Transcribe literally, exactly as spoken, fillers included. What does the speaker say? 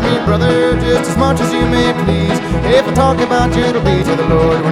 me, brother, just as much as you may please. If I talk about you, it'll be to the Lord. We're